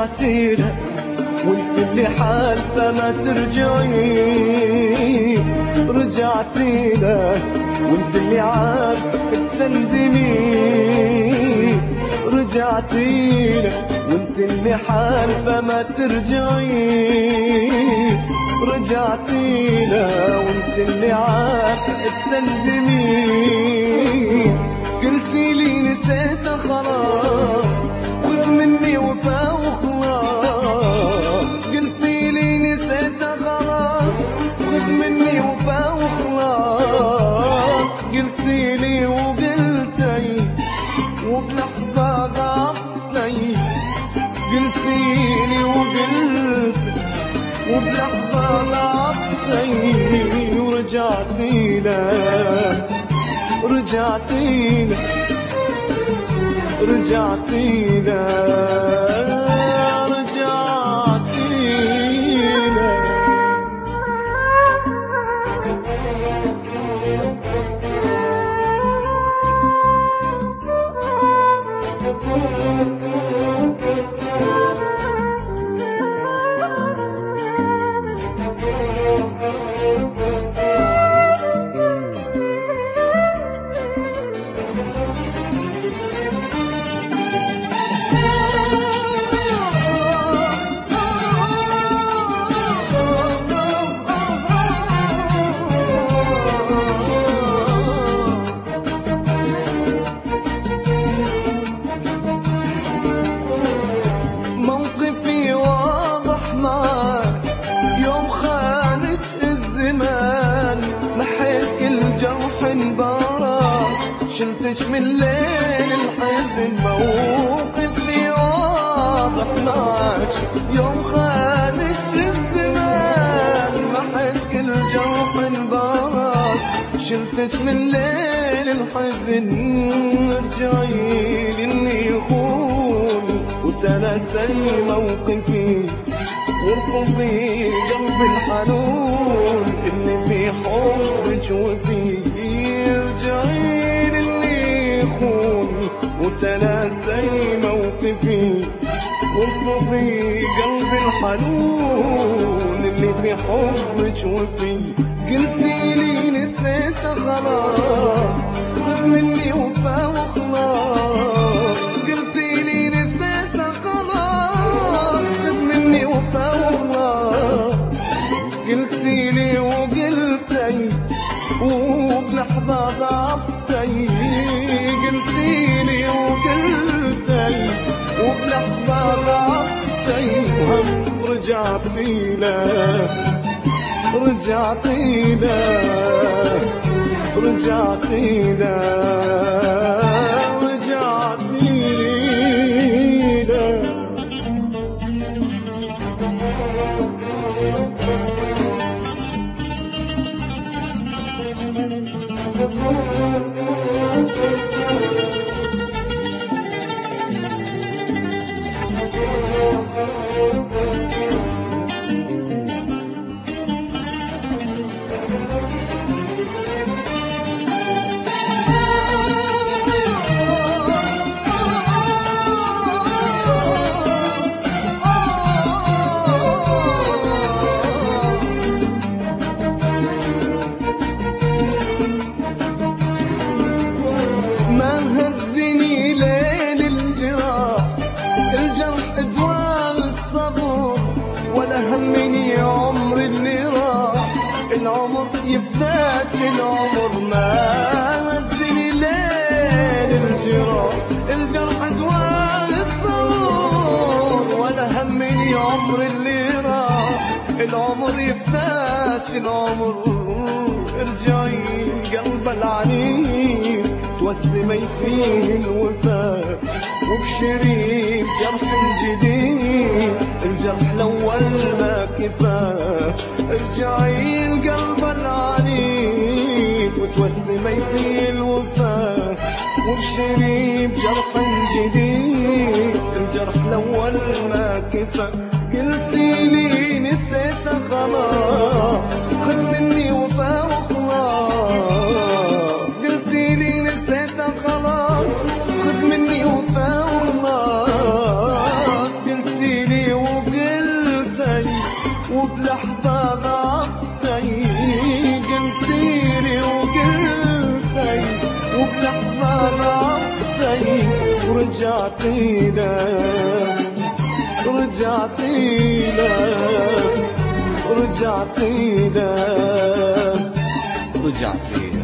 رجعتي له وانت اللي حالفه ما ترجعي، رجعتي له وانت اللي عارفه تندمي، رجعتي له وانت اللي حالفه ما ترجعي، رجعتي له وانت اللي عارفه تندمي، قلتي لي نسيته خلاص خذ مني وفا وخلاص، قلتي لي نسيته خلاص خذ مني وفا وخلاص، قلتي لي وقلتي وبلحظة ضعفتي، قلتي لي وقلتي وبلحظة ضعفتي، ورجعتي له رجعتي له رجعتي له رجعتي له. موقفي واضح معاك يوم خانت الزمان، محيت كل جرح انبارك شلتش من ليل الحزن، موقفي واضح معاك يوم خانت الزمان، محيت كل جرح انبارك شلتش من ليل الحزن، ارجعي للي يخون وتناسي موقفي وارفضي قلبي الحنون اللي في حبك وفيه، ارجعي للي يخون وتناسي موقفي وارفضي قلبي الحنون اللي في حبك وفيه، قلتي لي نسيته خلاص خذ مني وفا وخلاص، قلتي لي نسيته خلاص خذ مني وفا وخلاص، قلتي لي وقلتي وبلحظة ضعفتي، قلتي لي وقلتي وبلحظة ضعفتي، وهم رجعتي له رجعتي له رجعتي له رجعتي له. ما هزني ليل الجراح، الجرح ادواء الصبر، ولا همني عمر اللي راح، العمر يفداك العمر. ما هزني ليل الجراح، الجرح ادواء الصبر، ولا همني عمر اللي راح، العمر يفداك العمر. ارجعي قلب العنيد توسمي فيه الوفاء، وبشري بجرح جديد الجرح الاول ما كفاه، ارجعي القلب العنيد وتوسمي فيه الوفاء، وبشري بجرح جديد الجرح الاول ما كفاه، قلتي لي نسيته خلاص خذ مني وفا وخلاص، قلتي لي نسيته خلاص خذ مني وفا وخلاص، قلتي لي هذا عهدي ورجعتي لك رجعتي لك رجعتي لك رجعتي لك